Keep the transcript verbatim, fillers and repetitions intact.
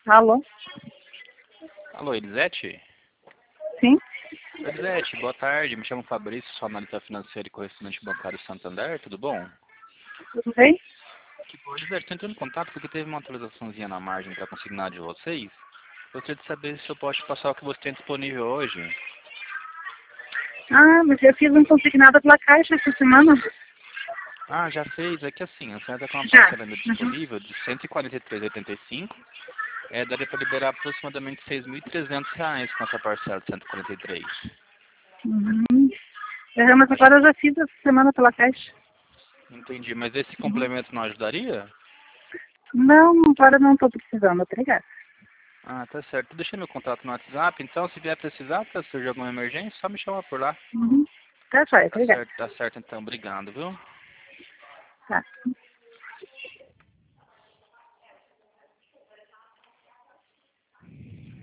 Alô? Alô, Elisete? Sim? Elisete, boa tarde. Me chamo Fabrício, sou analista financeiro e correspondente bancário Santander. Tudo bom? Tudo bem? Que bom, Elisete. Estou entrando em contato porque teve uma atualizaçãozinha na margem para consignado de vocês. Gostaria de saber se eu posso te passar o que você tem disponível hoje. Ah, mas eu fiz um consignado pela Caixa essa semana. Ah, já fez. É que assim, a senhora está com uma Já. parcela ainda Uhum. disponível de cento e quarenta e três reais e oitenta e cinco centavos. É, daria para liberar aproximadamente seis mil e trezentos reais com essa parcela de cento e quarenta e três. Uhum. É, mas agora eu já fiz essa semana pela Caixa. Entendi, mas esse Uhum. complemento não ajudaria? Não, agora não estou precisando, obrigada. Ah, tá certo. Deixei meu contato no WhatsApp, então se vier precisar, para surgir alguma emergência, só me chamar por lá. Uhum. Tá, joia, Tá obrigada. certo, tá certo então. Obrigado, viu? Tá.